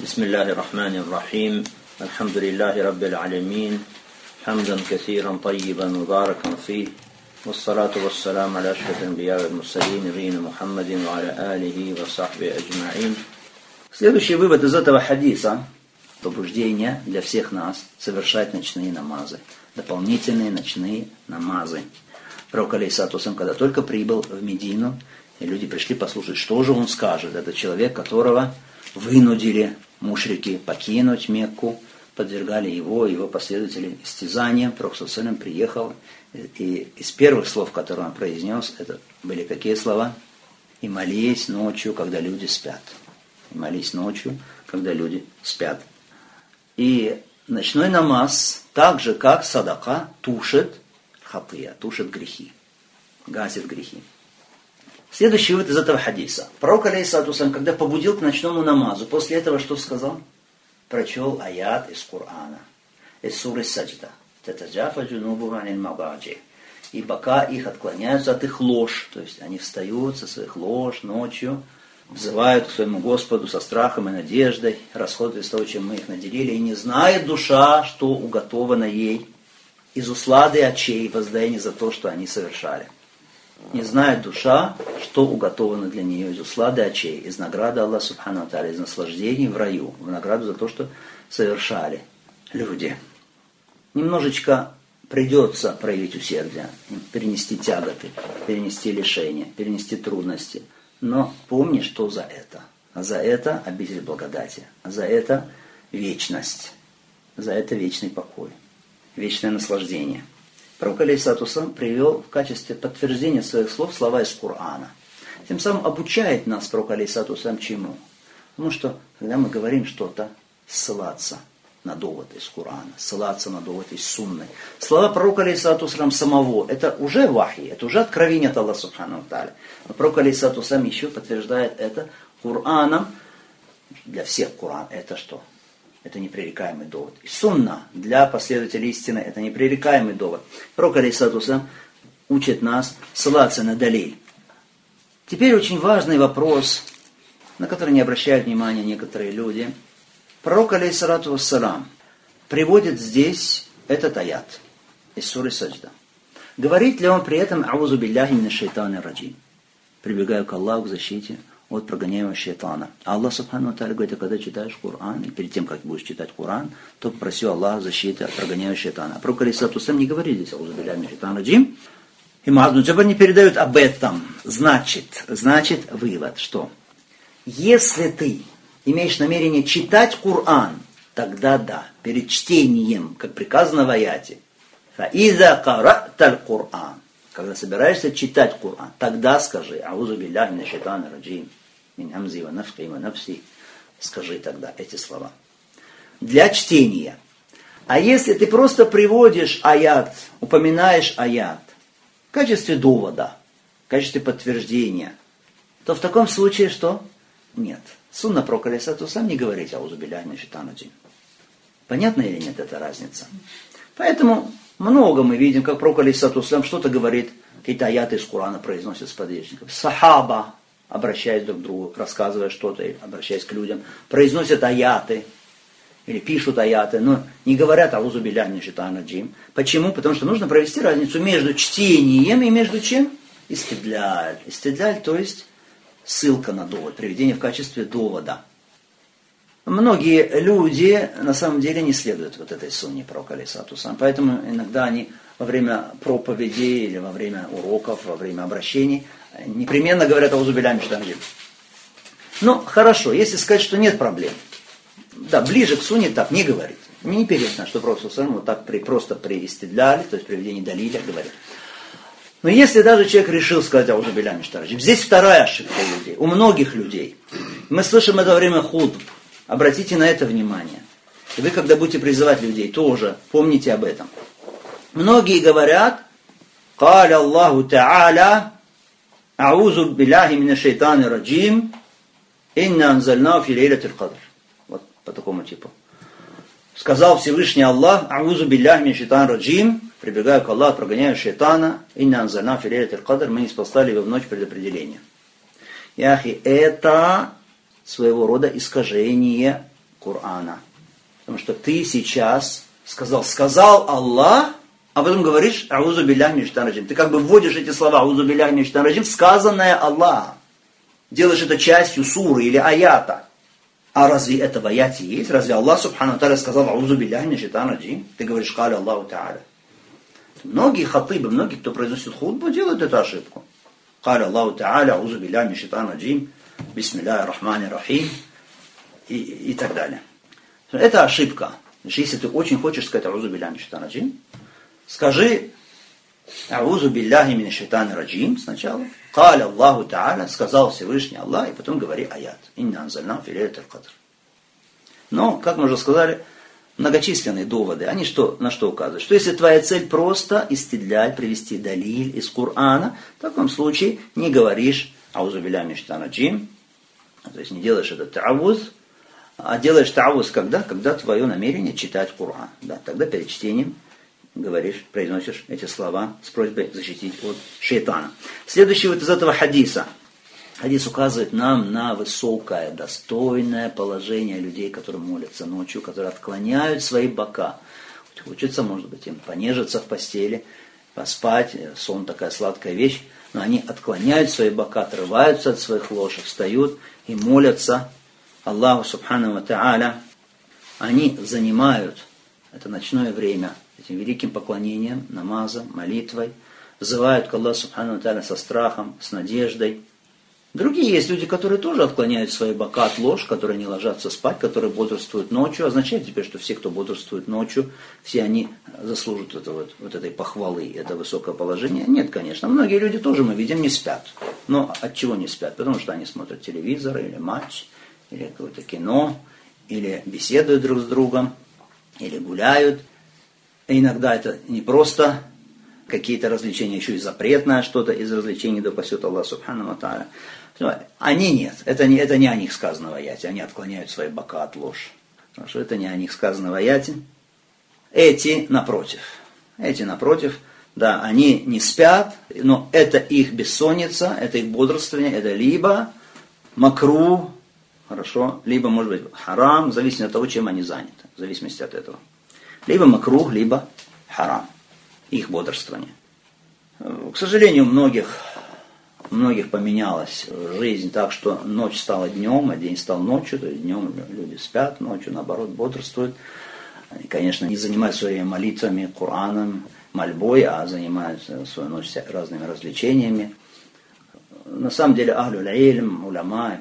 بسم الله الرحمن الرحيم الحمد لله رب العالمين حمدا كثيرا طيبا مباركا فيه والصلاة والسلام على أشرف الأنبياء والمرسلين نبينا محمد وعلى آله وصحبه أجمعين. Следующий вывод из этого хадиса – побуждение для всех нас совершать ночные намазы, дополнительные ночные намазы. Пророк алейхиссалату вассалям, когда только прибыл в Медину, и люди пришли послушать, что же он скажет. Это человек, которого вынудили мушрики покинуть Мекку, подвергали его последователей истязаниям. Пророк саллаллаху алейхи ва саллям приехал, и из первых слов, которые он произнес, это были какие слова? «И молись ночью, когда люди спят». «И молись ночью, когда люди спят». И ночной намаз, так же как садака, тушит хатыя, тушит грехи, гасит грехи. Следующий вывод из этого хадиса. Пророк алейхиссалату вассалям, когда побудил к ночному намазу, после этого что сказал? Прочел аят из Корана, из суры Саджда. «Татаджафа джунубухум анил мададжи». И бока их отклоняются от их лож, то есть они встают со своих лож ночью, взывают к своему Господу со страхом и надеждой, расходят из того, чем мы их наделили, и не знает душа, что уготовано ей, из услады очей воздаяние за то, что они совершали. Не знает душа, что уготовано для нее из услады очей, из награды Аллаха Субхану ва Тааля, из наслаждений в раю, в награду за то, что совершали люди. Немножечко придется проявить усердие, перенести тяготы, перенести лишения, перенести трудности. Но помни, что за это. А за это обитель благодати. А за это вечность. За это вечный покой. Вечное наслаждение. Пророк алейхиссалату вассалям привел в качестве подтверждения своих слов слова из Корана. Тем самым обучает нас пророк алейхиссалату вассалям чему? Потому что, когда мы говорим что-то, ссылаться на довод из Корана, ссылаться на довод из Сунны. Слова пророка алейхиссалату вассалям самого, это уже вахи, это уже откровение от Аллаха Субхану ва Тааля. Но пророк алейхиссалату вассалям еще подтверждает это Кораном. Для всех Коран это что? Это непререкаемый довод. И сунна для последователей истины это непререкаемый довод. Пророк алейхиссалату вассалям учит нас ссылаться на далиль. Теперь очень важный вопрос, на который не обращают внимания некоторые люди. Пророк алейхиссалату вассалям приводит здесь этот аят из суры Саджда. Говорит ли он при этом «Аузу билляхи минаш шайтанир раджим», прибегаю к Аллаху к защите от прогоняемого шайтана. Аллах Субхану ва Тааля говорит, когда читаешь Коран, и перед тем, как будешь читать Коран, то попроси Аллаха защиты от прогоняемого шайтана. А пророк алейхиссалату вассалям не говорит здесь «Аузу билляхи минаш шайтанир раджим». И Муаз бин Джабаль не передают об этом. Значит, вывод, что если ты имеешь намерение читать Коран, тогда да, перед чтением, как приказано в аяте, فَإِذَا قَرَأْتَ الْقُرْآنَ, когда собираешься читать Коран, тогда скажи «Аузу билляхи минаш шайтанир раджим, мин хамзи ва нафхи ва нафси», скажи тогда эти слова. Для чтения. А если ты просто приводишь аят, упоминаешь аят в качестве довода, в качестве подтверждения, то в таком случае что? Нет. Сунна пророка алейхиссалату вассалям не говорить «Аузу билляхи минаш шайтанир раджим». Понятно или нет эта разница? Поэтому много мы видим, как пророк алейхиссалату вассалям что-то говорит, какие-то аяты из Корана произносят с подвижников. Сахаба, обращаясь друг к другу, рассказывая что-то, обращаясь к людям, произносят аяты, или пишут аяты, но не говорят «Аузу билляхи минаш шайтанир раджим». Почему? Потому что нужно провести разницу между чтением и между чем? Истидляль. Истидляль, то есть ссылка на довод, приведение в качестве довода. Многие люди на самом деле не следуют вот этой сунне пророка алейхиссалату вассалям. Поэтому иногда они во время проповедей или во время уроков, во время обращений непременно говорят «Аузу билляхи минаш шайтанир раджим». Ну, хорошо, если сказать, что нет проблем. Да, ближе к сунне так не говорить. Мне не интересно, что пророк алейхиссалату вассалям вот так просто при истидляле, то есть при приведении далиля говорит. Но если даже человек решил сказать «Аузу билляхи минаш шайтанир раджим», здесь вторая ошибка у людей, у многих людей. Мы слышим это во время хутб. Обратите на это внимание. И вы, когда будете призывать людей, тоже помните об этом. Многие говорят «Каля Аллаху Та'аля Аузу билляхи минаш шайтанир раджим инна анзальнаху фи лейлатиль кадр». Вот по такому типу. Сказал Всевышний Аллах «Аузу билляхи минаш шайтанир раджим», прибегаю к Аллаху, прогоняю шайтана, инна анзальнаху фи лейлатиль кадр, мы не спаслали его в ночь предопределения. Яхи, это своего рода искажение Корана. Потому что ты сейчас сказал Аллах, а потом говоришь аузу билляхи минаш шайтанир раджим. Ты как бы вводишь эти слова аузу билляхи минаш шайтанир раджим, сказанное Аллахом. Делаешь это частью суры или аята. А разве это в аяте есть? Разве Аллах субхану тааля сказал аузу билляхи минаш шайтанир раджим? Ты говоришь каля Аллаху тааля. Многие хатыбы, многие, кто произносит хутбу, делают эту ошибку. Каля Аллаху тааля аузу билляхи минаш шайтанир раджим. Бисмиллахи рахмани рахим. И так далее. Это ошибка. Если ты очень хочешь сказать аузу билляхи минаш шайтанир раджим, скажи аузу билляхи минаш шайтанир раджим сначала. Каля Аллаху тааля, сказал Всевышний Аллах, и потом говори аят. Инна анзальна фи лейлатиль кадр. Но, как мы уже сказали, многочисленные доводы, они на что указывают? Что если твоя цель просто истидляль, привести далиль из Корана, в таком случае не говоришь аузу билляхи минаш шайтанир раджим, то есть не делаешь этот та'авуз, а делаешь та'авуз когда? Когда твое намерение читать Коран. Да, тогда перед чтением говоришь, произносишь эти слова с просьбой защитить от шайтана. Следующий вот из этого хадиса. Хадис указывает нам на высокое, достойное положение людей, которые молятся ночью, которые отклоняют свои бока. Хочется, может быть, им понежиться в постели, поспать. Сон такая сладкая вещь. Но они отклоняют свои бока, отрываются от своих ложек, встают и молятся Аллаху субхану ва тааля. Они занимают это ночное время этим великим поклонением, намазом, молитвой, взывают к Аллаху субхану ва тааля со страхом, с надеждой. Другие есть люди, которые тоже отклоняют свои бока от лож, которые не ложатся спать, которые бодрствуют ночью. Означает теперь, что все, кто бодрствует ночью, все они заслужат вот этой похвалы, это высокое положение? Нет, конечно. Многие люди тоже, мы видим, не спят. Но от чего не спят? Потому что они смотрят телевизор, или матч, или какое-то кино, или беседуют друг с другом, или гуляют. И иногда это не просто какие-то развлечения, еще и запретное что-то из развлечений допасет Аллах субхану ва тааля. Они нет, это не о них сказано в аяте, они отклоняют свои бока от ложь. Потому что это не о них сказано в аяте. Эти напротив, да, они не спят, но это их бессонница, это их бодрствование, это либо макру, хорошо, либо, может быть, харам, в зависимости от того, чем они заняты, в зависимости от этого. Либо макрух, либо харам, их бодрствование. К сожалению, у многих поменялась жизнь так, что ночь стала днем, а день стал ночью, то есть днем люди спят, ночью, наоборот, бодрствуют. Они, конечно, не занимаются своими молитвами, Кораном, мольбой, а занимаются свою ночь разными развлечениями. На самом деле, ахлюль илм, уляма,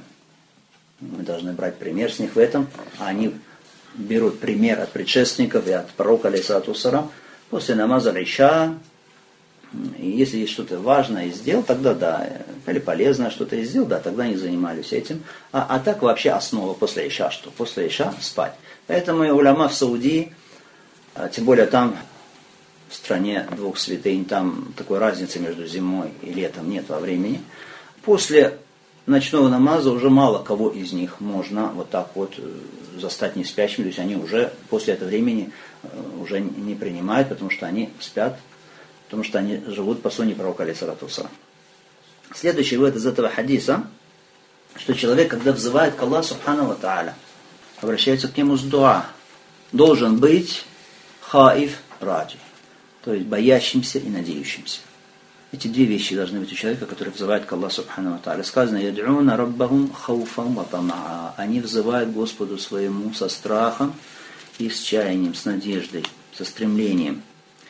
мы должны брать пример с них в этом. Они берут пример от предшественников и от пророка, алейхиссалату вассалям, после намаза иша. И если есть что-то важное и сделал, тогда да, или полезное что-то и сделал, да, тогда они занимались этим. А так вообще основа после иша, что после иша спать. Поэтому и уляма в Саудии, тем более там, в стране двух святынь, там такой разницы между зимой и летом нет во времени. После ночного намаза уже мало кого из них можно вот так вот застать не спящими, то есть они уже после этого времени уже не принимают, потому что они спят, потому что они живут по сунне пророка, алейхиссалату вассалям. Следующий вывод из этого хадиса, что человек, когда взывает к Аллаху субхану ва тааля, обращается к нему с дуа, должен быть хаиф раджи, то есть боящимся и надеющимся. Эти две вещи должны быть у человека, который взывает к Аллаху субхану ва тааля. Сказано: «Яд'уна раббахум хауфан ва тамаа». Они взывают Господу своему со страхом и с чаянием, с надеждой, со стремлением.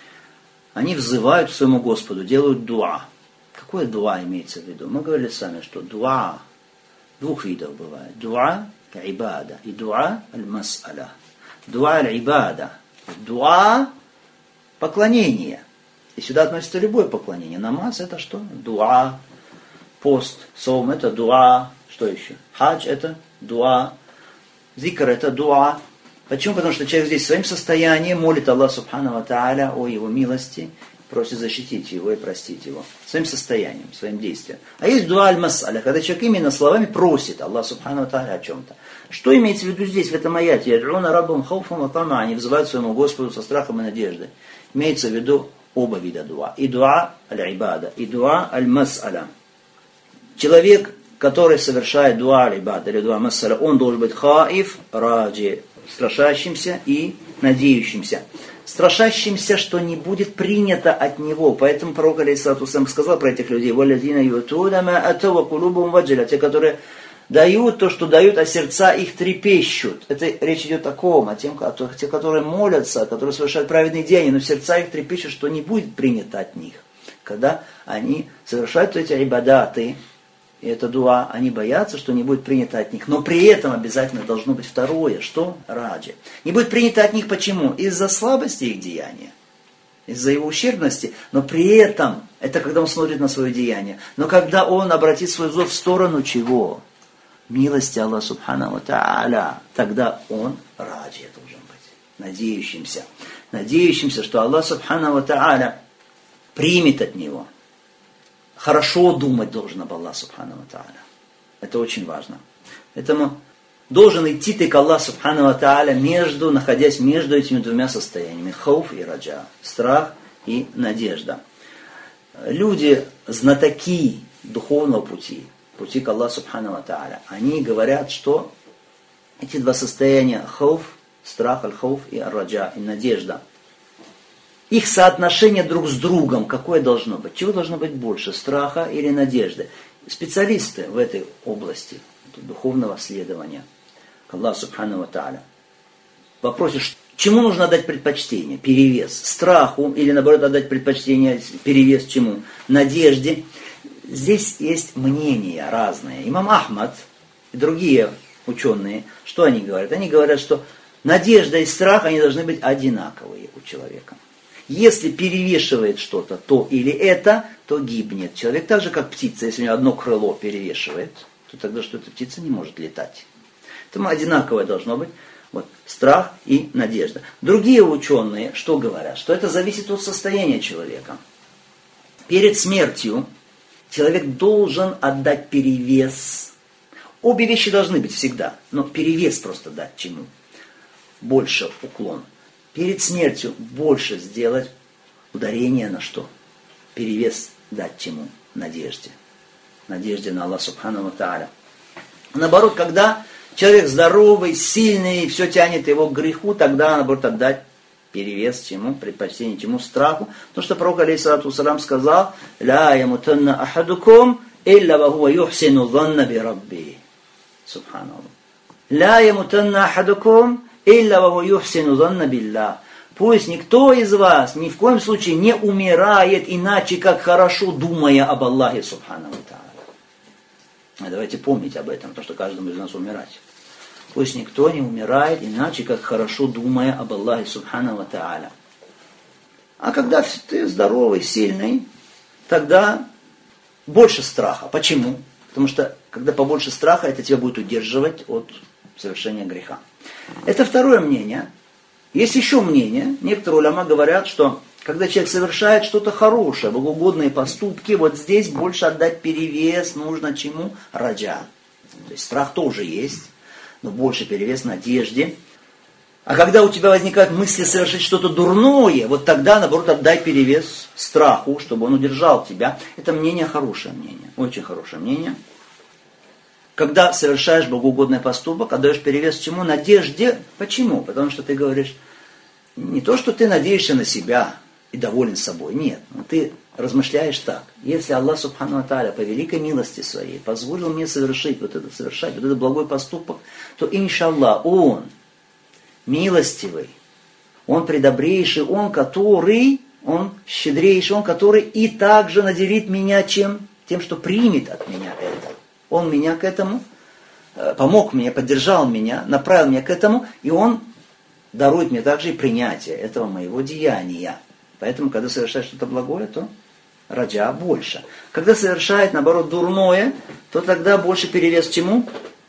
Они взывают к своему Господу, делают дуа. Какое дуа имеется в виду? Мы говорили сами, что дуа двух видов бывает. Дуа аль-ибада и дуа аль-мас'аля. Дуа аль-ибада. Дуа поклонение. И сюда относится любое поклонение. Намаз это что? Дуа. Пост. Сом это дуа. Что еще? Хадж это дуа. Зикр это дуа. Почему? Потому что человек здесь своим состоянием молит Аллах субхану ва тааля о его милости, просит защитить его и простить его. Своим состоянием, своим действием. А есть дуа аль-мас'аля, когда человек именно словами просит Аллах субхану ва тааля о чем-то. Что имеется в виду здесь, в этом аяте? «Яд'уна раббахум хауфан ва тамаа». Они взывают своему Господу со страхом и надеждой. Имеется в виду оба вида дуа. И дуа аль-ибада, и дуа аль-мас'аля. Человек который совершает дуа аль-ибад или дуа массаля, он должен быть хаиф, раджи, страшащимся и надеющимся. Страшащимся, что не будет принято от него. Поэтому пророк алейхиссалату вассалям сказал про этих людей: «Валлазина ютуна ма атау ва кулубухум ваджила», те, которые дают то, что дают, а сердца их трепещут. Это речь идет о ком? О те, которые молятся, которые совершают праведные деяния, но сердца их трепещут, что не будет принято от них. Когда они совершают эти ибадаты, и это дуа, они боятся, что не будет принято от них. Но при этом обязательно должно быть второе, что? Раджи. Не будет принято от них почему? Из-за слабости их деяния, из-за его ущербности. Но при этом, это когда он смотрит на свое деяние. Но когда он обратит свой взор в сторону чего? Милости Аллаха Субхану ва Тааля, тогда он раджи должен быть. Надеющимся. Надеющимся, что Аллах Субхану ва Тааля примет от него. Хорошо думать должен об Аллахе Субхану ва Тааля. Это очень важно. Поэтому должен идти ты к Аллаху Субхану ва Тааля, находясь между этими двумя состояниями. Хауф и раджа. Страх и надежда. Люди, знатоки духовного пути к Аллаху Субхану ва Тааля, они говорят, что эти два состояния, хауф, страх, аль-хауф и раджа, и надежда, их соотношение друг с другом какое должно быть? Чего должно быть больше, страха или надежды? Специалисты в этой области духовного следования к Аллаху Субхану ва Тааля в вопросе, чему нужно отдать предпочтение, перевес? Страху или наоборот отдать предпочтение, перевес чему? Надежде. Здесь есть мнения разные. Имам Ахмад и другие ученые, что они говорят? Они говорят, что надежда и страх, они должны быть одинаковые у человека. Если перевешивает что-то, то или это, то гибнет человек. Так же, как птица, если у нее одно крыло перевешивает, то тогда что эта птица не может летать. Поэтому одинаковое должно быть страх и надежда. Другие ученые что говорят? Что это зависит от состояния человека. Перед смертью человек должен отдать перевес. Обе вещи должны быть всегда, но перевес просто дать чему? Больше уклон. Перед смертью больше сделать ударение на что? Перевес дать чему? Надежде. Надежде на Аллаха Субхану ва Тааля. Наоборот, когда человек здоровый, сильный, все тянет его к греху, тогда, наоборот, отдать перевес чему? Предпочтение чему? Страху. Потому что пророк алейхиссалату вассалям сказал: «Ля ямутанна ахадукум илля ва хуа юхсину занна би рабби». Субханаллах. «Ля ямутанна ахадукум илля ва хуа юхсину занна биллах». Пусть никто из вас ни в коем случае не умирает иначе, как хорошо думая об Аллахе Субхану ва Тааля. Давайте помнить об этом, потому что каждому из нас умирать. Пусть никто не умирает иначе, как хорошо думая об Аллахе Субхану ва Тааля. А когда ты здоровый, сильный, тогда больше страха. Почему? Потому что, когда побольше страха, это тебя будет удерживать от совершения греха. Это второе мнение. Есть еще мнение. Некоторые уляма говорят, что когда человек совершает что-то хорошее, богоугодные поступки, вот здесь больше отдать перевес нужно чему? Раджа. То есть страх тоже есть, но больше перевес надежде. А когда у тебя возникают мысли совершить что-то дурное, вот тогда, наоборот, отдай перевес страху, чтобы он удержал тебя. Это мнение хорошее мнение, очень хорошее мнение. Когда совершаешь богоугодный поступок, отдаешь перевес чему? Надежде. Почему? Потому что ты говоришь, не то, что ты надеешься на себя и доволен собой, нет. Ты размышляешь так. Если Аллах Субхану ва Тааля по великой милости своей позволил мне совершать вот этот благой поступок, то иншаллах, Он милостивый, Он предобрейший, Он щедрейший, Он который и также наделит меня чем? Тем, что примет от меня это. Он меня к этому помог мне, поддержал меня, направил меня к этому, и Он дарует мне также и принятие этого моего деяния. Поэтому, когда совершает что-то благое, то раджа больше. Когда совершает, наоборот, дурное, то тогда больше перевес чему?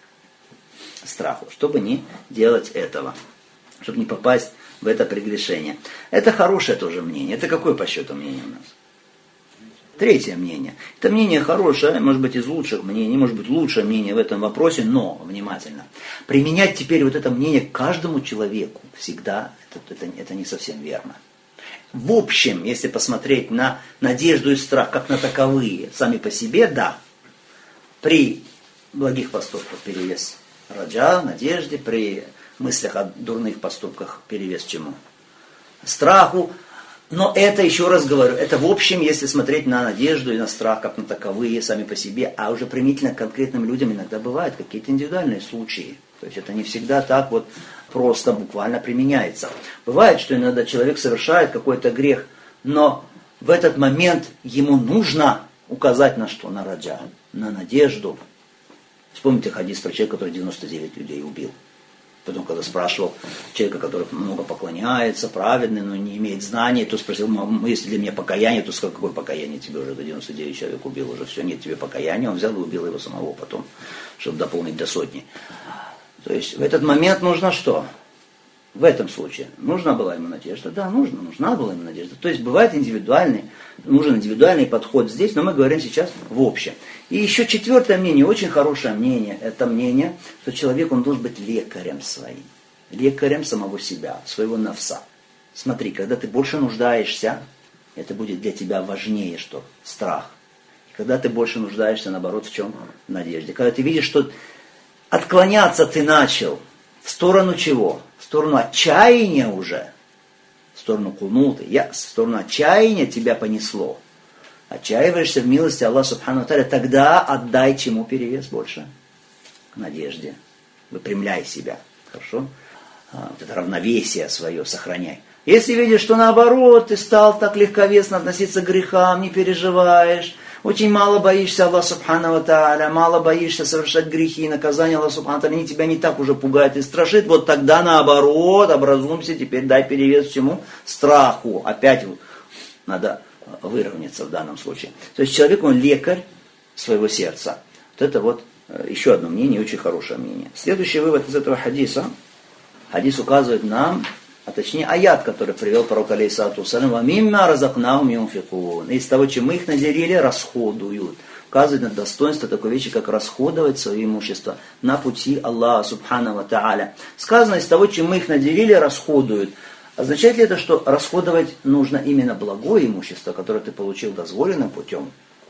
Страху, чтобы не делать этого, чтобы не попасть в это прегрешение. Это хорошее тоже мнение. Это какое по счету мнение у нас? Третье мнение. Это мнение хорошее, может быть, из лучших мнений, может быть, лучшее мнение в этом вопросе, но, внимательно, применять теперь вот это мнение к каждому человеку всегда, это не совсем верно. В общем, если посмотреть на надежду и страх, как на таковые, сами по себе, да. При благих поступках перевес раджа, надежде, при мыслях о дурных поступках перевес чему? Страху. Но это, еще раз говорю, это в общем, если смотреть на надежду и на страх, как на таковые сами по себе, а уже применительно к конкретным людям иногда бывают какие-то индивидуальные случаи. То есть это не всегда так вот просто буквально применяется. Бывает, что иногда человек совершает какой-то грех, но в этот момент ему нужно указать на что? На раджа, на надежду. Вспомните хадис про человека, который 99 людей убил. Потом, когда спрашивал человека, который много поклоняется, праведный, но не имеет знаний, то спросил, если для меня покаяние, то сказал, какое покаяние тебе уже, до 99 человек убил, уже все, нет тебе покаяния. Он взял и убил его самого потом, чтобы дополнить до 100. То есть в этот момент нужно что? В этом случае нужна была ему надежда? Да, нужна была ему надежда. То есть бывает нужен индивидуальный подход здесь, но мы говорим сейчас в общем. И еще четвертое мнение, очень хорошее мнение, это мнение, что человек, он должен быть лекарем своим, лекарем самого себя, своего навса. Смотри, когда ты больше нуждаешься, это будет для тебя важнее, что страх. И когда ты больше нуждаешься, наоборот, в чем? В надежде. Когда ты видишь, что отклоняться ты начал, в сторону чего? В сторону отчаяния уже, в сторону кунуты, в сторону отчаяния тебя понесло. Отчаиваешься в милости Аллаха Субхану ва Тааля, тогда отдай чему перевес больше? К надежде. Выпрямляй себя. Хорошо? Вот это равновесие свое сохраняй. Если видишь, что наоборот, ты стал так легковесно относиться к грехам, не переживаешь, очень мало боишься Аллаха Субхану ва Тааля, мало боишься совершать грехи, наказания Аллаха Субхану ва Тааля, они тебя не так уже пугают и страшит, вот тогда наоборот, образумся, теперь дай перевес чему? Страху. Опять надо выровняться в данном случае. То есть человек, он лекарь своего сердца. Вот это вот еще одно мнение, очень хорошее мнение. Следующий вывод из этого хадиса. Хадис указывает нам, а точнее аят, который привел пророк алейхиссалату вассалям, «Ва мимма разакнахум юнфикун». Из того, чем мы их наделили, расходуют. Указывает на достоинство такой вещи, как расходовать свое имущество на пути Аллаха Субхану ва Тааля. Сказано, из того, чем мы их наделили, расходуют. Означает ли это, что расходовать нужно именно благое имущество, которое ты получил дозволенным путем?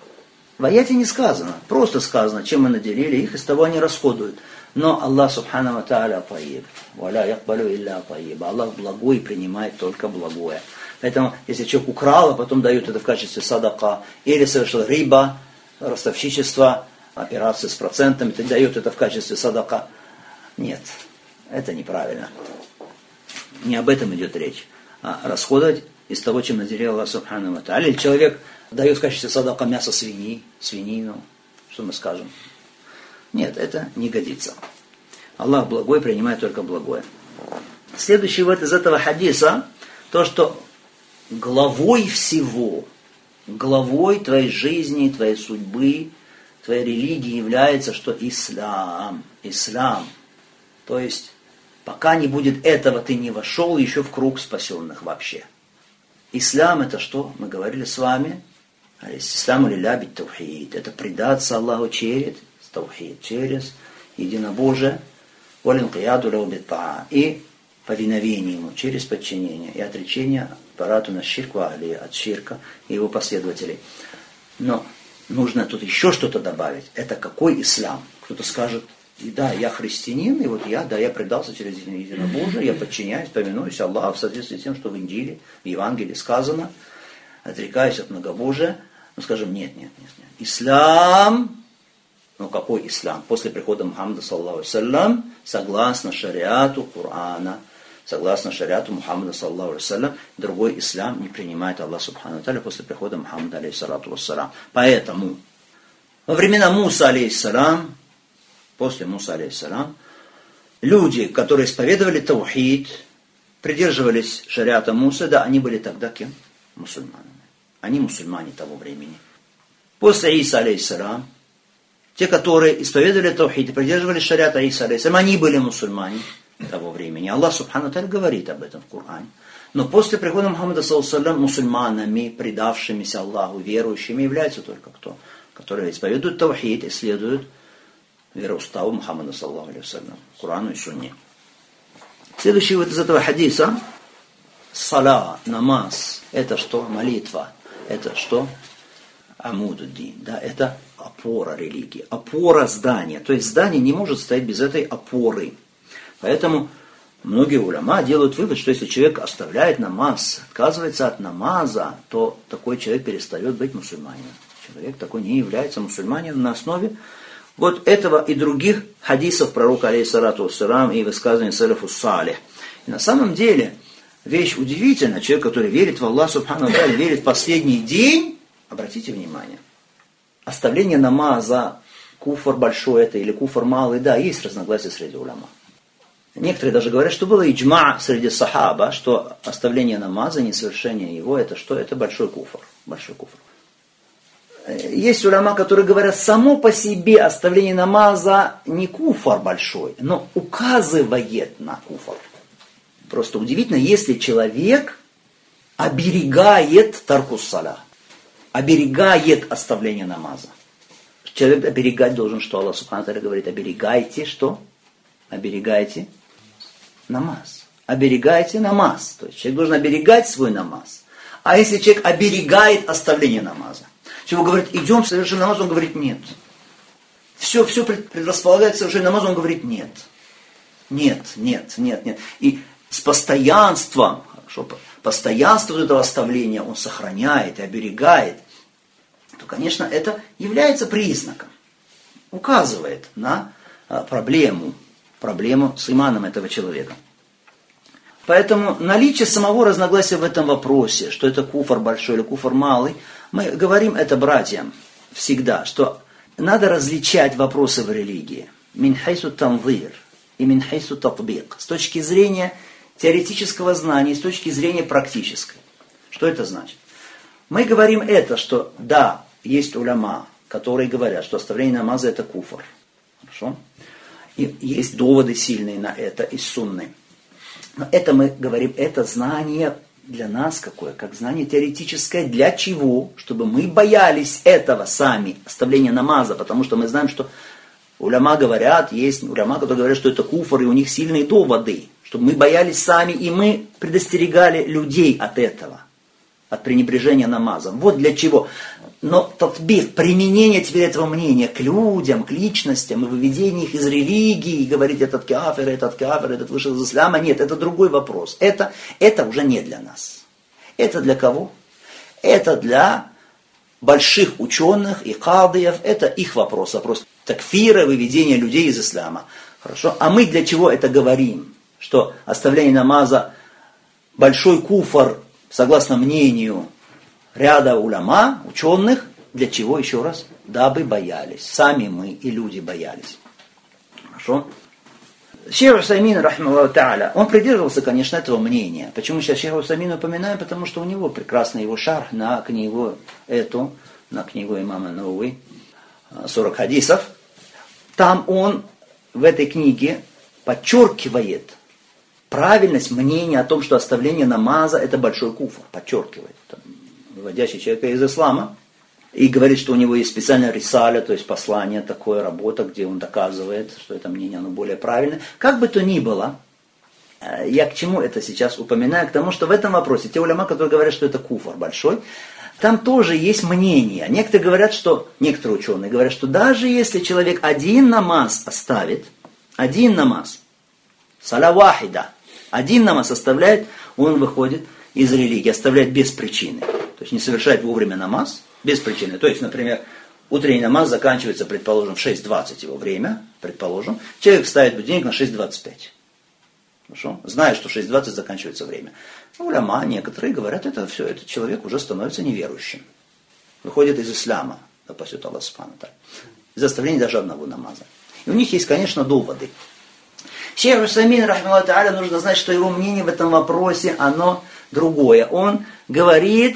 В аяте не сказано, просто сказано, чем мы наделили их, из того они расходуют. Но Аллах Субхану ва Тааля таиб, валя якбалю илля таиб. Аллах благой принимает только благое. Поэтому, если человек украл, а потом дает это в качестве садака, или совершил риба, ростовщичество, операции с процентами, ты дает это в качестве садака. Нет, это неправильно. Не об этом идет речь. А расходовать из того, чем наделил Аллах Субхану ва Тааля. Или человек дает в качестве садака мясо свинину. Что мы скажем? Нет, это не годится. Аллах благой принимает только благое. Следующий вывод из этого хадиса, то, что главой всего, главой твоей жизни, твоей судьбы, твоей религии является, что ислам. Ислам. То есть, пока не будет этого, ты не вошел еще в круг спасенных вообще. Ислам это что? Мы говорили с вами. Ислам лилля бит таухид. Это предаться Аллаху через таухид, через единобожие. Валинкияду лау бит таа. И повиновение ему, через подчинение. И отречение парату на ширку али, от ширка и его последователей. Но нужно тут еще что-то добавить. Это какой ислам? Кто-то скажет, и да, я христианин, и вот я предался через единобожие, я подчиняюсь, повинуюсь Аллаху в соответствии с тем, что в Инджиле, в Евангелии сказано, отрекаюсь от многобожия. Ну, скажем, нет. Ислам, ну какой ислам? После прихода Мухаммада, саллаллаху алейхи вассалям, согласно шариату Корана, согласно шариату Мухаммада, саллаллаху алейхи вассалям, другой ислам не принимает Аллах Субхану ва Тааля после прихода Мухаммада, алейхиссалату вассалям. Поэтому во времена Муса, алейхиссалам, после Муса, алейхиссалам, люди, которые исповедовали таухид, придерживались шариата Мусы, да, они были тогда кем? Мусульманами. Они мусульмане того времени. После Иса, алейхиссалам, те, которые исповедовали таухид и придерживались шариата Иса, алейхиссалам, они были мусульмане того времени. Аллах Субхану ва Тааля говорит об этом в Коране. Но после прихода Мухаммада, саллаллаху алейхи вассалям, мусульманами, предавшимися Аллаху, верующими, являются только кто? Которые исповедуют таухид и следуют вероуставу Мухаммада, саллаллаху алейхи вассалям, Корану и Сунне. Следующий вот из этого хадиса. Сала, намаз, это что? Молитва. Это что? Амудуддин. Да, это опора религии, опора здания. То есть здание не может стоять без этой опоры. Поэтому многие уляма делают вывод, что если человек оставляет намаз, отказывается от намаза, то такой человек перестает быть мусульманином. Человек такой не является мусульманином на основе вот этого и других хадисов пророка, алейхиссалату вассалам, и высказываний салафу салих. И на самом деле, вещь удивительная. Человек, который верит в Аллах, субхану ва тааля, верит в последний день, обратите внимание, оставление намаза, куфр большой это или куфр малый, да, есть разногласия среди уляма. Некоторые даже говорят, что было иджма среди сахаба, что оставление намаза, несовершение его, это что? Это большой куфр. Большой куфр. Есть уляма, которые говорят, само по себе оставление намаза не куфр большой, но указывает на куфр. Просто удивительно, если человек оберегает таркус саля, оберегает оставление намаза. Человек оберегать должен, что Аллах субхану ва тааля говорит, оберегайте что? Оберегайте намаз. Оберегайте намаз. То есть человек должен оберегать свой намаз. А если человек оберегает оставление намаза, человек говорит, идем совершим намаз, он говорит, нет. Все предрасполагает совершение намаза, он говорит, нет. Нет. И с постоянством, постоянство этого оставления он сохраняет и оберегает, то, конечно, это является признаком, указывает на проблему с иманом этого человека. Поэтому наличие самого разногласия в этом вопросе, что это куфр большой или куфр малый, мы говорим это братьям всегда, что надо различать вопросы в религии. Мин хайсу танзир и мин хайсу татбик. С точки зрения теоретического знания, с точки зрения практической. Что это значит? Мы говорим это, что да, есть уляма, которые говорят, что оставление намаза это куфр. Хорошо? И есть доводы сильные на это из сунны. Но это мы говорим, это знание для нас какое? Как знание теоретическое. Для чего? Чтобы мы боялись этого сами, оставления намаза. Потому что мы знаем, что уляма говорят, есть уляма, которые говорят, что это куфр, и у них сильные доводы. Чтобы мы боялись сами, и мы предостерегали людей от этого. От пренебрежения намазом. Вот для чего. Но татбик, применение теперь этого мнения к людям, к личностям и выведение их из религии, и говорить этот кафир, этот вышел из ислама, нет, это другой вопрос. Это уже не для нас. Это для кого? Это для больших ученых и кадиев, это их вопрос такфира, выведения людей из ислама. Хорошо? А мы для чего это говорим? Что оставление намаза большой куфр, согласно мнению ряда уляма, ученых, для чего еще раз? Дабы боялись. Сами мы и люди боялись. Хорошо? Шейх Усаймин, рахмаллаху тааля, он придерживался, конечно, этого мнения. Почему сейчас Шейх Усаймин упоминаем? Потому что у него прекрасный его шарх на книгу на книгу имама Навави, 40 хадисов. Там он в этой книге подчеркивает правильность мнения о том, что оставление намаза это большой куфр. Подчеркивает. Выводящий человека из ислама. И говорит, что у него есть специальная рисаля, то есть послание, такое работа, где он доказывает, что это мнение оно более правильное. Как бы то ни было, я к чему это сейчас упоминаю? К тому, что в этом вопросе те уляма, которые говорят, что это куфр большой, там тоже есть мнение. Некоторые ученые говорят, что даже если человек один намаз оставит, один намаз, саля вахида, один намаз оставляет, он выходит из религии, оставляет без причины. То есть не совершает вовремя намаз, без причины. То есть, например, утренний намаз заканчивается, предположим, в 6:20 его время, предположим. Человек ставит будильник на 6:25. Хорошо? Зная, что 6:20 заканчивается время. Уляма некоторые говорят, это все, этот человек уже становится неверующим. Выходит из ислама, да пасет Аллах субхану ва тааля. Из оставления даже одного намаза. И у них есть, конечно, доводы. Шейх Усаймин, рахмаллаху тааля, нужно знать, что его мнение в этом вопросе, оно другое. Он говорит,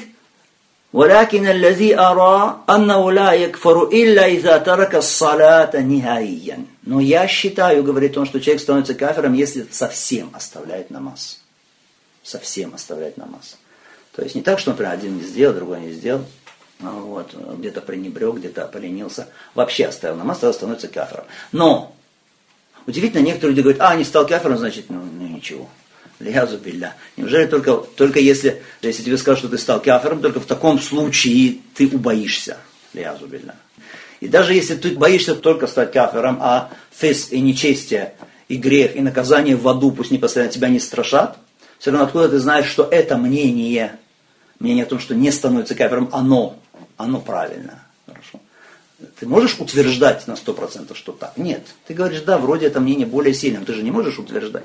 ولكن الذي أرى أنه لا يكفر إلا إذا ترك الصلاة نهائيا. Но я считаю, говорит он, что человек становится кафиром, если совсем оставляет намаз. Совсем оставляет намаз. То есть не так, что, например, один не сделал, другой не сделал, вот, где-то пренебрег, где-то поленился, вообще оставил намаз, тогда становится кафиром. Но удивительно, некоторые люди говорят, не стал кафиром, значит, ничего. Лиязу билля. Неужели только если тебе скажут, что ты стал кафиром, только в таком случае ты убоишься. Лиязу билля. И даже если ты боишься только стать кафиром, а фиск и нечестие, и грех, и наказание в аду пусть непосредственно тебя не страшат, все равно откуда ты знаешь, что это мнение о том, что не становится кафиром, оно правильно. Хорошо. Ты можешь утверждать на 100%, что так? Нет. Ты говоришь, да, вроде это мнение более сильным, ты же не можешь утверждать.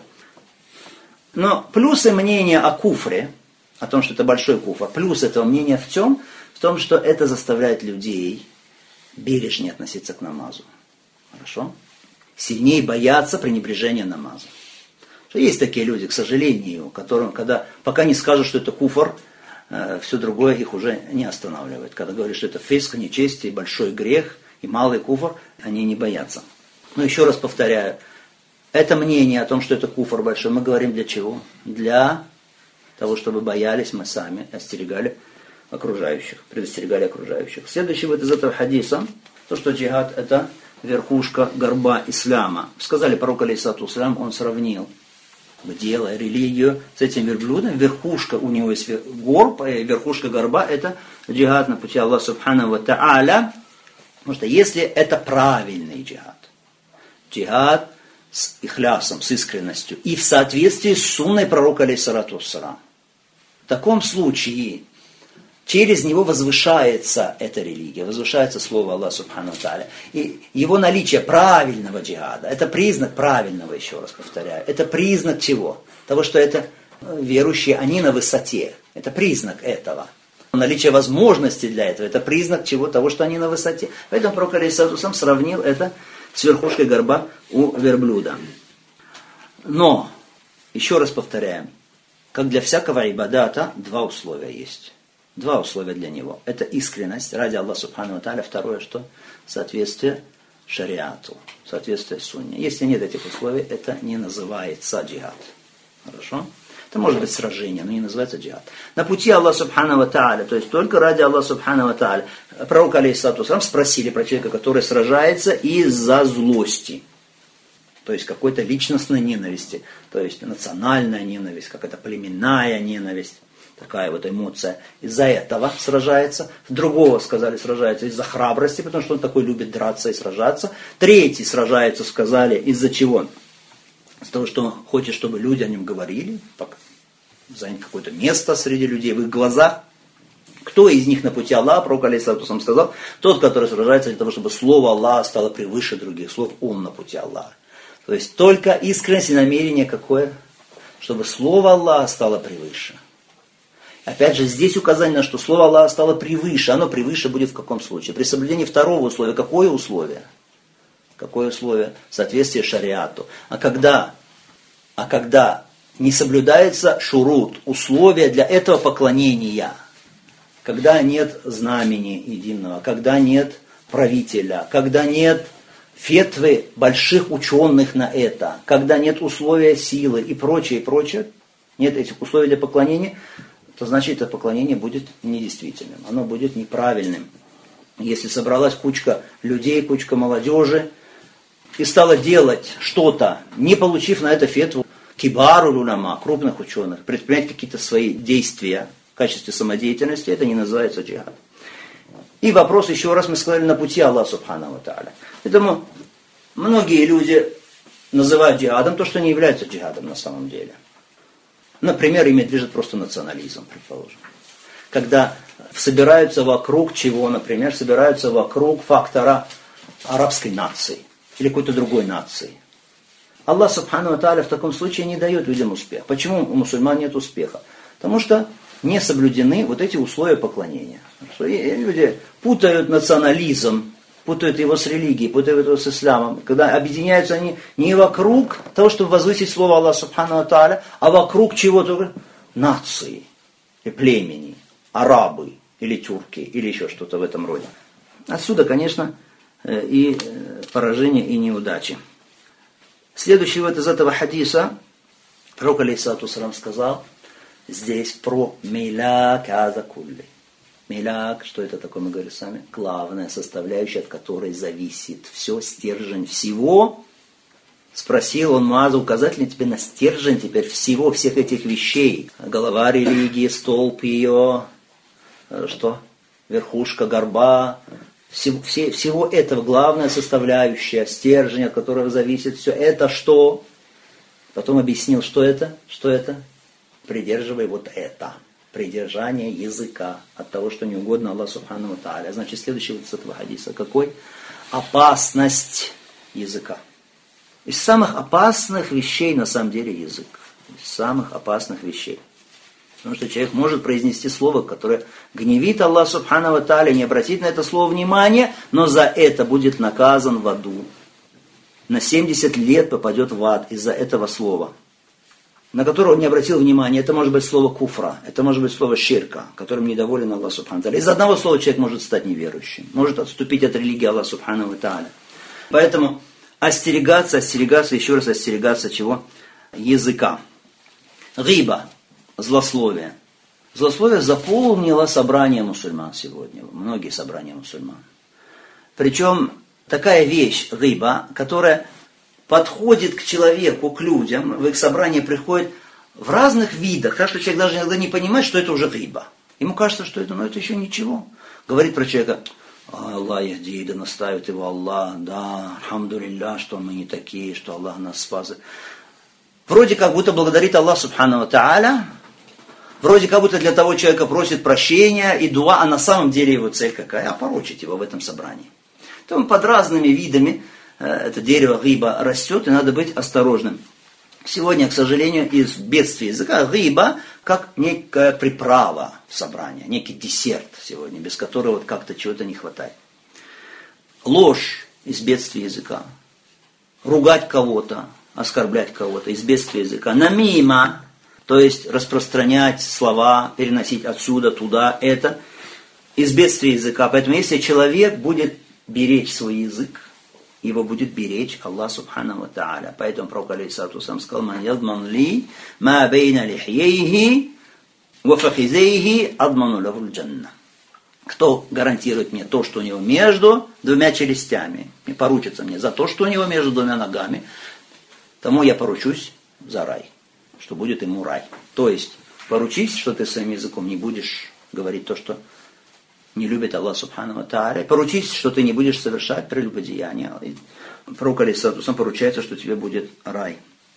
Но плюсы мнения о куфре, о том, что это большой куфр, плюс этого мнения в том, что это заставляет людей бережнее относиться к намазу. Хорошо? Сильнее бояться пренебрежения намаза. Есть такие люди, к сожалению, которым, пока не скажут, что это куфр, все другое их уже не останавливает. Когда говорят, что это фиск, нечестие, большой грех и малый куфр, они не боятся. Но еще раз повторяю, это мнение о том, что это куфр большой, мы говорим для чего? Для того, чтобы боялись мы сами, остерегали окружающих, предостерегали окружающих. Следующий вот из этого хадиса, то, что джихад это верхушка горба ислама. Сказали пророк алейхиссалату вассалям, он сравнил дело, религию с этим верблюдом. Верхушка у него есть горб, верхушка горба это джихад на пути Аллаха субхану ва тааля. Потому что если это правильный джихад с ихлясом, с искренностью и в соответствии с сунной пророка алейхиссалату вассалям, в таком случае через него возвышается эта религия, возвышается слово Аллаха субхану ва тааля. И его наличие правильного джихада, это признак правильного, еще раз повторяю. Это признак чего? Того, что это верующие, они на высоте. Это признак этого. Наличие возможности для этого, это признак чего? Того, что они на высоте. Поэтому пророк алейхиссалату вассалям сравнил это с верхушкой горба у верблюда. Но, еще раз повторяем, как для всякого ибадата, два условия есть. Два условия для него. Это искренность ради Аллаха субхану ва тааля. Второе, что соответствие шариату, соответствие сунне. Если нет этих условий, это не называется джихад. Хорошо? Это может быть сражение, но не называется джихад. На пути Аллаха субхану ва тааля, то есть только ради Аллаха субхану ва тааля. Пророк алейхиссалату вассалям спросили про человека, который сражается из-за злости. То есть какой-то личностной ненависти. То есть национальная ненависть, какая-то племенная ненависть. Такая вот эмоция. Из-за этого сражается. Другого, сказали, сражается из-за храбрости, потому что он такой любит драться и сражаться. Третий сражается, сказали, из-за чего? Из-за того, что он хочет, чтобы люди о нем говорили, занять какое-то место среди людей в их глазах. Кто из них на пути Аллаха, пророк алейхиссалату вассалям сказал, тот, который сражается для того, чтобы слово Аллаха стало превыше других слов, он на пути Аллаха. То есть только искренность и намерение какое? Чтобы слово Аллаха стало превыше. Опять же, здесь указание на что слово Аллаха стало превыше. Оно превыше будет в каком случае? При соблюдении второго условия. Какое условие? Какое условие? Соответствие шариату. А когда не соблюдается шурут, условия для этого поклонения, когда нет знамени единого, когда нет правителя, когда нет фетвы больших ученых на это, когда нет условия силы и прочее, нет этих условий для поклонения, то значит это поклонение будет недействительным, оно будет неправильным. Если собралась кучка людей, кучка молодежи и стала делать что-то, не получив на это фетву кибару уляма, крупных ученых, предпринять какие-то свои действия в качестве самодеятельности, это не называется джихад. И вопрос, еще раз мы сказали, на пути Аллаха субхану ва тааля. Поэтому многие люди называют джихадом то, что не является джихадом на самом деле. Например, ими движет просто национализм, предположим. Когда собираются вокруг чего, например, собираются вокруг фактора арабской нации или какой-то другой нации. Аллах субхану ва тааля в таком случае не дает людям успеха. Почему у мусульман нет успеха? Потому что не соблюдены вот эти условия поклонения. И люди путают национализм, путают его с религией, путают его с исламом. Когда объединяются они не вокруг того, чтобы возвысить слово Аллаха субхану ва тааля, а вокруг чего-то нации, или племени, арабы, или тюрки, или еще что-то в этом роде. Отсюда, конечно, и поражение, и неудачи. Следующий вот из этого хадиса, пророк алейхиссалату вассалям сказал здесь про миляк азакулли. Миляк, что это такое, мы говорим сами, главная составляющая, от которой зависит все, стержень всего. Спросил он Муаза, указать ли тебе на стержень теперь всего, всех этих вещей. Голова религии, столб ее, что? Верхушка горба, всего этого главная составляющая, стержень, от которого зависит все, это что? Потом объяснил, что это? Что это? Придерживай вот это. Придержание языка от того, что не угодно Аллаху Субхану ва Тааля. Значит, следующий вот из этого хадиса. Какой? Опасность языка. Из самых опасных вещей на самом деле язык. Из самых опасных вещей. Потому что человек может произнести слово, которое гневит Аллах Субхану ва Тааля, не обратить на это слово внимания, но за это будет наказан в аду. На 70 лет попадет в ад из-за этого слова, на которое он не обратил внимания. Это может быть слово куфра, это может быть слово ширка, которым недоволен Аллах Субхану ва Тааля. Из одного слова человек может стать неверующим, может отступить от религии Аллаха Субхану ва Тааля. Поэтому остерегаться, еще раз остерегаться чего? Языка. Гиба. Злословие. Злословие заполнило собрание мусульман сегодня, многие собрания мусульман. Причем такая вещь, гиба, которая подходит к человеку, к людям, в их собрание приходит в разных видах, так что человек даже иногда не понимает, что это уже гиба. Ему кажется, что это, это еще ничего. Говорит про человека, Аллах яхди, да наставит его Аллах, да, алхамдулилля, что мы не такие, что Аллах нас спас. Вроде как будто благодарит Аллах Субхану ва Тааля, вроде как будто для того человека просит прощения и дуа, а на самом деле его цель какая? Опорочить его в этом собрании. Поэтому под разными видами это дерево гиба растет, и надо быть осторожным. Сегодня, к сожалению, из бедствия языка гиба как некая приправа в собрании, некий десерт сегодня, без которого как-то чего-то не хватает. Ложь из бедствия языка. Ругать кого-то, оскорблять кого-то из бедствия языка. Намима, то есть распространять слова, переносить отсюда, туда, это из бедствия языка. Поэтому если человек будет беречь свой язык, его будет беречь Аллах Субхану ва Тааля. Поэтому пророк алейхиссалату вассалям сказал: «Ман ядман ли ма бейна лихьейхи ва фахизейхи адману лаху джанна». Кто гарантирует мне то, что у него между двумя челюстями, и поручится мне за то, что у него между двумя ногами, тому я поручусь за рай, что будет ему рай. То есть, поручись, что ты своим языком не будешь говорить то, что не любит Аллах Субхану ва Тааля. Поручись, что ты не будешь совершать прелюбодеяния. Пророк алейхиссалату вассалям поручается, что тебе будет рай.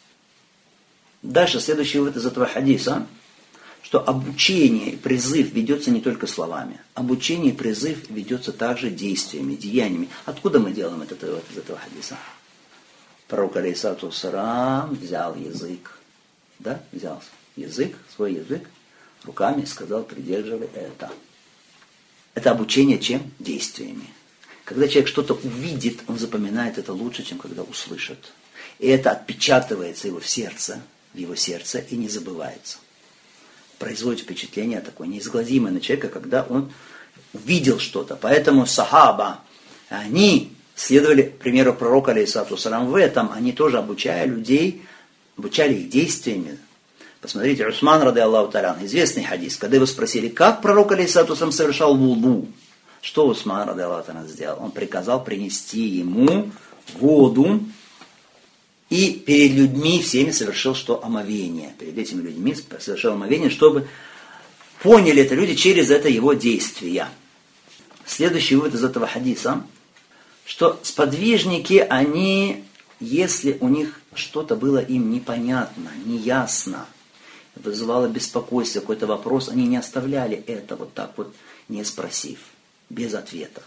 Дальше, следующий вывод из этого хадиса, что обучение и призыв ведется не только словами. Обучение и призыв ведется также действиями, деяниями. Откуда мы делаем этот вывод из этого хадиса? Пророк алейхиссалату вассалям взял язык. Да, взял язык, свой язык, руками и сказал: придерживай это. Это обучение чем? Действиями. Когда человек что-то увидит, он запоминает это лучше, чем когда услышит. И это отпечатывается в его сердце и не забывается. Производит впечатление такое неизгладимое на человека, когда он увидел что-то. Поэтому сахаба, они следовали примеру пророка алейхиссалату вассалям в этом. Они тоже обучали людей, обучали их действиями. Посмотрите, Усман, ради Аллаху та'аля, известный хадис, когда его спросили, как пророк алейхиссалату вассалям совершал вуду, что Усман, ради Аллаху та'аля, сделал? Он приказал принести ему воду и перед людьми всеми совершил что? Омовение. Перед этими людьми совершил омовение, чтобы поняли это люди через это его действия. Следующий вывод из этого хадиса, что сподвижники, они, если у них что-то было им непонятно, неясно, вызывало беспокойство, какой-то вопрос, они не оставляли это вот так вот, не спросив, без ответа.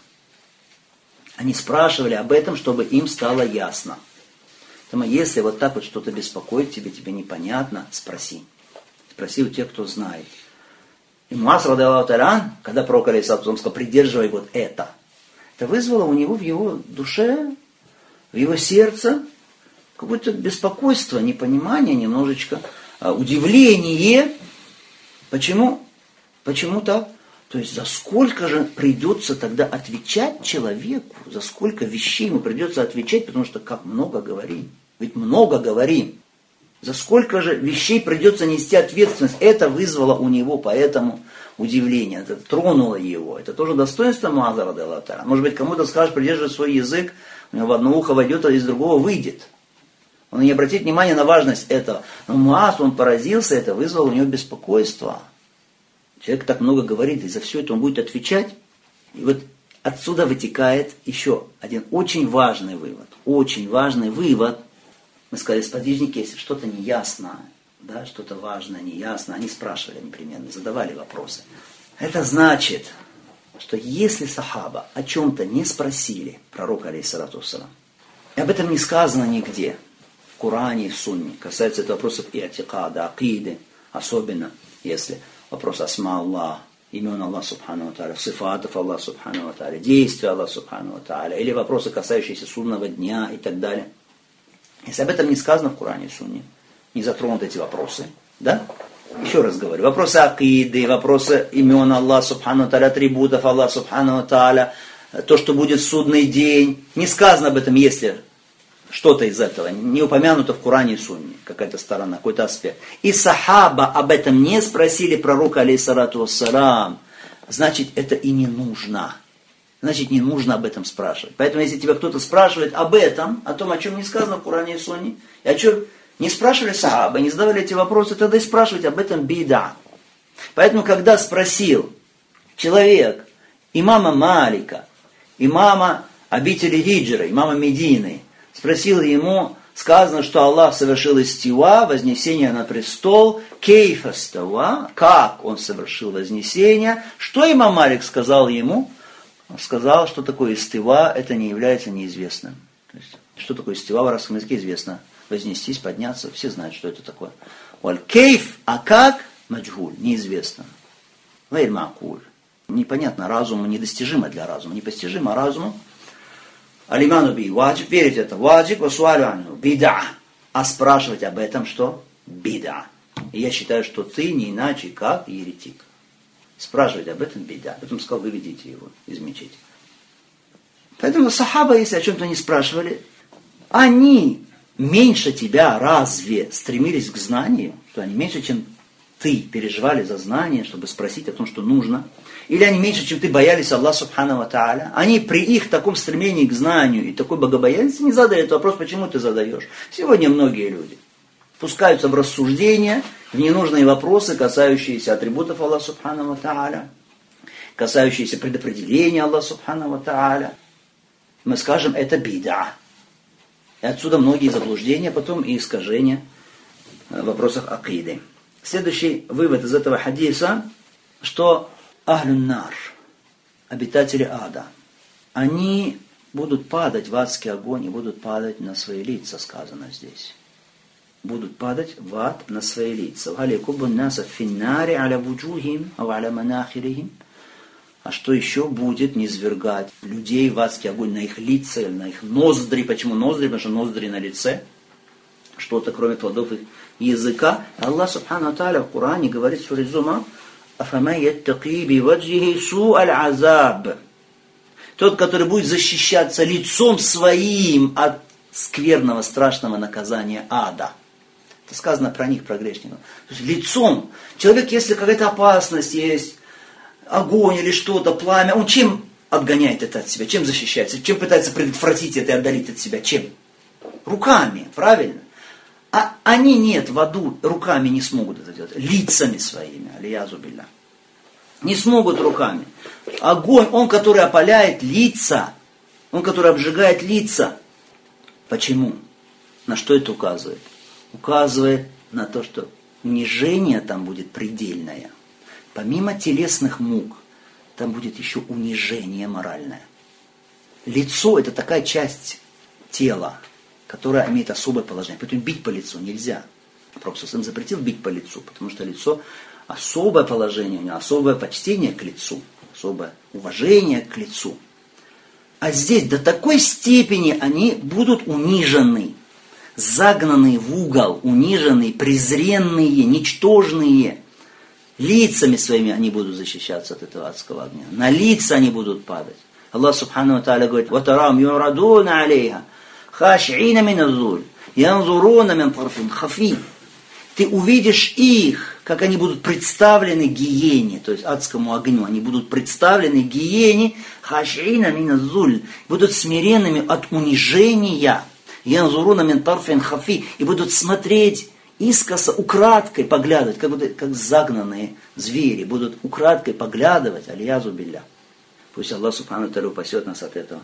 Они спрашивали об этом, чтобы им стало ясно. Поэтому если вот так вот что-то беспокоит тебе непонятно, спроси. Спроси у тех, кто знает. И Муаз, ради Аллаху та'аля, когда пророк алейхиссалату вассалям сказал: придерживай вот это вызвало у него в его душе, в его сердце какое-то беспокойство, непонимание, немножечко удивление. Почему? Почему так? То есть за сколько же придется тогда отвечать человеку, за сколько вещей ему придется отвечать, потому что как много говорим. Ведь много говорим. За сколько же вещей придется нести ответственность. Это вызвало у него поэтому удивление, это тронуло его. Это тоже достоинство Муаза, ради Аллаху та'аля. Может быть, кому-то скажешь: придерживай свой язык, у него в одно ухо войдет, а из другого выйдет. Он не обратит внимания на важность этого. Но Муаз, он поразился, это вызвало у него беспокойство. Человек так много говорит, и за все это он будет отвечать. И вот Отсюда вытекает еще один очень важный вывод. Очень важный вывод. Мы сказали, сподвижники, если что-то неясно, да, что-то важное, неясно, они спрашивали непременно, задавали вопросы. Это значит, что если сахаба о чем-то не спросили пророка, алейхиссалату вассалам, и об этом не сказано нигде, в Коране и в Сунне, касается это вопросов и'тикада, акиды, особенно если вопрос асма Аллах, имен Аллаха субхану ва тааля, сифатов Аллаха субхану ва тааля, действия Аллаха субхану ва тааля, или вопросы, касающиеся судного дня и так далее. Если об этом не сказано в Коране и Сунне, не затронуты эти вопросы, да? Еще раз говорю, вопросы акиды, вопросы имен Аллаха субхану ва тааля, атрибутов Аллаха субхану ва тааля, то, что будет в судный день, не сказано об этом, если что-то из этого не упомянуто в Коране и Сунне, какая-то сторона, какой-то аспект. И сахаба об этом не спросили пророка, алейхиссалату вассалам, значит, это и не нужно. Значит, не нужно об этом спрашивать. Поэтому, если тебя кто-то спрашивает об этом, о том, о чем не сказано в Коране и Сунне, и о чем не спрашивали сахабы, не задавали эти вопросы, тогда и спрашивать об этом бида. Поэтому, когда спросил человек имама Малика, имама обители Хиджры, имама Медины, спросил ему, сказано, что Аллах совершил истива, вознесение на престол, кейфа става, как он совершил вознесение. Что имам Малик сказал ему? Он сказал, что такое истива, это не является неизвестным. То есть, что такое истива в арабском языке известно. Вознестись, подняться, все знают, что это такое. Валь кейф, а как? Маджгуль, неизвестно. Валь макуль. Непонятно разуму, недостижимо для разума, непостижимо разуму. Алиману би ваджиб, верить это ваджиб, васуалю анну бида. А спрашивать об этом что? Бида. И я считаю, что ты не иначе, как еретик. Спрашивать об этом бида. Потом сказал, выведите его из мечети. Поэтому сахаба, если о чем-то не спрашивали, они меньше тебя разве стремились к знанию? Что они меньше, чем ты переживали за знание, чтобы спросить о том, что нужно? Или они меньше, чем ты боялись Аллаха субхану ва тааля? Они при их таком стремлении к знанию и такой богобоязненности не задали этот вопрос, почему ты задаешь. Сегодня многие люди пускаются в рассуждения, в ненужные вопросы, касающиеся атрибутов Аллаха субхану ва тааля, касающиеся предопределения Аллаха субхану ва тааля. Мы скажем, это бида. И отсюда многие заблуждения, потом и искажения в вопросах акиды. Следующий вывод из этого хадиса, что ахлюн нар, обитатели ада, они будут падать в адский огонь и будут падать на свои лица, сказано здесь. Будут падать в ад на свои лица. А что еще будет низвергать людей в адский огонь на их лица или на их ноздри? Почему ноздри? Потому что ноздри на лице. Что-то кроме плодов их языка. Аллах субхану ва тааля в Коране говорит в суре Зумар: «Афаман яттаки биваджихи су'аль азаб». Тот, который будет защищаться лицом своим от скверного, страшного наказания ада. Это сказано про них, про грешников. То есть лицом. Человек, если какая-то опасность есть, огонь или что-то, пламя, он чем отгоняет это от себя? Чем защищается? Чем пытается предотвратить это и отдалить от себя? Чем? Руками, правильно? А они нет, в аду руками не смогут это делать. Лицами своими, алиязу билля. Не смогут руками. Огонь, он, который опаляет лица, он, который обжигает лица. Почему? На что это указывает? Указывает на то, что унижение там будет предельное. Помимо телесных мук, там будет еще унижение моральное. Лицо – это такая часть тела, которая имеет особое положение. Поэтому бить по лицу нельзя. Пророк запретил бить по лицу, потому что лицо – особое положение, у него особое почтение к лицу, особое уважение к лицу. А здесь до такой степени они будут унижены, загнанные в угол, униженные, презренные, ничтожные. Лицами своими они будут защищаться от этого адского огня. На лица они будут падать. Аллах субхану ва тааля говорит: «Ватарам юрадуна алейха, хашиина мин азуль, янзуруна мин тарфин хафи». Ты увидишь их, как они будут представлены гиене, то есть адскому огню. Они будут представлены гиене, хашиина мин азуль, будут смиренными от унижения, янзуруна мин тарфин хафи, и будут смотреть искоса, украдкой поглядывать, как загнанные звери, будут украдкой поглядывать, алиязу билля, Пусть Аллах Субхану ва Тааля упасет нас от этого.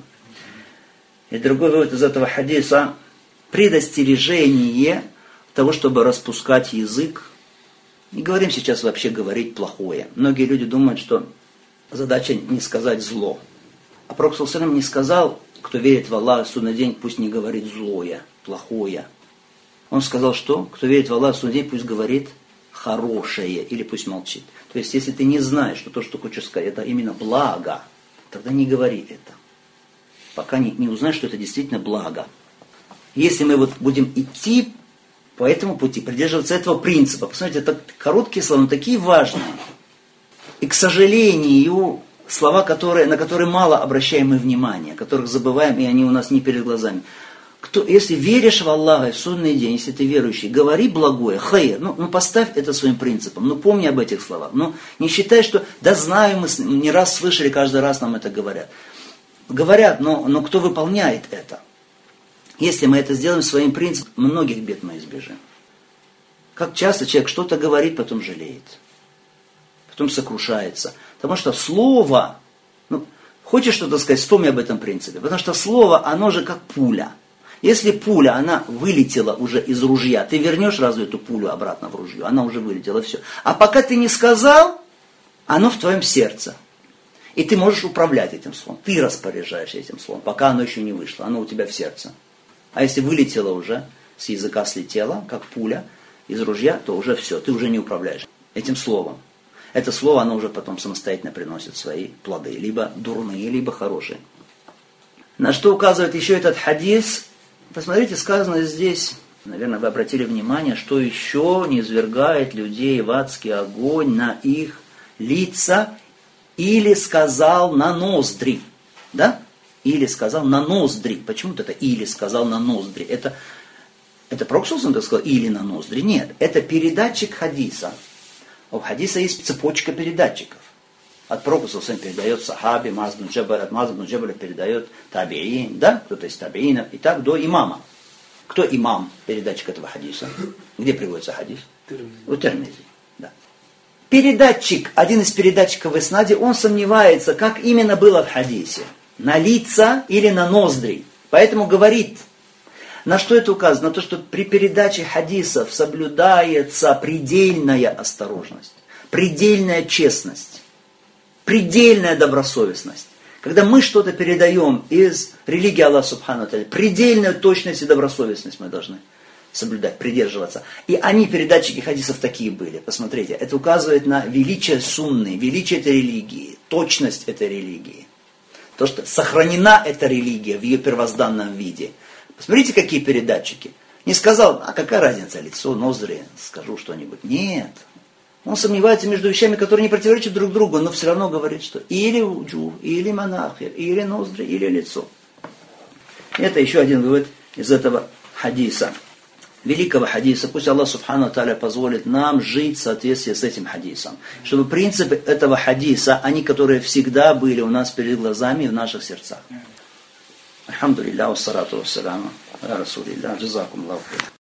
И другой вывод из этого хадиса – предостережение того, чтобы распускать язык. Не говорим сейчас вообще говорить плохое. Многие люди думают, что задача не сказать зло. А Пророк саллаллаху алейхи ва саллям не сказал, кто верит в Аллаха в судный день, пусть не говорит злое, плохое. Он сказал, что кто верит в Аллаха в судный день, пусть говорит хорошее или пусть молчит. То есть, если ты не знаешь, что то, что хочешь сказать, это именно благо, тогда не говори это. Пока не узнаешь, что это действительно благо. Если мы будем идти по этому пути, придерживаться этого принципа, посмотрите, это короткие слова, но такие важные. И, к сожалению, слова, на которые мало обращаем мы внимание, которых забываем, и они у нас не перед глазами. Если веришь в Аллаха в судный день, если ты верующий, говори благое, хайр, поставь это своим принципом, помни об этих словах. Не считай, что, да знаю, мы не раз слышали, каждый раз нам это говорят. Говорят, но кто выполняет это? Если мы это сделаем своим принципом, многих бед мы избежим. Как часто человек что-то говорит, потом жалеет, потом сокрушается. Потому что слово, хочешь что-то сказать, вспомни об этом принципе. Потому что слово, оно же как пуля. Если пуля, она вылетела уже из ружья, ты вернешь разве эту пулю обратно в ружье? Она уже вылетела, все. А пока ты не сказал, оно в твоем сердце. И ты можешь управлять этим словом. Ты распоряжаешься этим словом, пока оно еще не вышло. Оно у тебя в сердце. А если вылетело уже, с языка слетело, как пуля из ружья, то уже все, ты уже не управляешь этим словом. Это слово, оно уже потом самостоятельно приносит свои плоды. Либо дурные, либо хорошие. На что указывает еще этот хадис? Посмотрите, сказано здесь, наверное, вы обратили внимание, что еще не извергает людей в адский огонь на их лица или сказал на ноздри. Да? Или сказал на ноздри. Почему-то это или сказал на ноздри. Это Пророк саллаллаху алейхи ва саллям сказал или на ноздри. Нет, это передатчик хадиса. У хадиса есть цепочка передатчиков. От Пророка саллаллаху алейхи ва саллям передает сахаби, Муаз бин Джабаль, от Муаза бин Джабаля передает табиин, да, кто-то из табиинов, и так до имама. Кто имам, передатчик этого хадиса? Где приводится хадис? У Тирмизи. Да. Передатчик, один из передатчиков в иснаде, он сомневается, как именно было в хадисе. На лица или на ноздри. Поэтому говорит, на что это указано? На то, что при передаче хадисов соблюдается предельная осторожность, предельная честность, предельная добросовестность. Когда мы что-то передаем из религии Аллаха Субхану ва Тааля, предельную точность и добросовестность мы должны соблюдать, придерживаться. И они, передатчики хадисов, такие были. Посмотрите, это указывает на величие сунны, величие этой религии, точность этой религии. То, что сохранена эта религия в ее первозданном виде. Посмотрите, какие передатчики. Не сказал, а какая разница, лицо, ноздри, скажу что-нибудь. Нет. Он сомневается между вещами, которые не противоречат друг другу, но все равно говорит, что или уджу, или монахир, или ноздри, или лицо. Это еще один вывод из этого хадиса. Великого хадиса. Пусть Аллах Субхану ва Тааля позволит нам жить в соответствии с этим хадисом. Чтобы принципы этого хадиса, они, которые всегда были у нас перед глазами и в наших сердцах. Алхамдулиллах, вассалату вассаляму, аля расулиллах, джазакум Аллаху.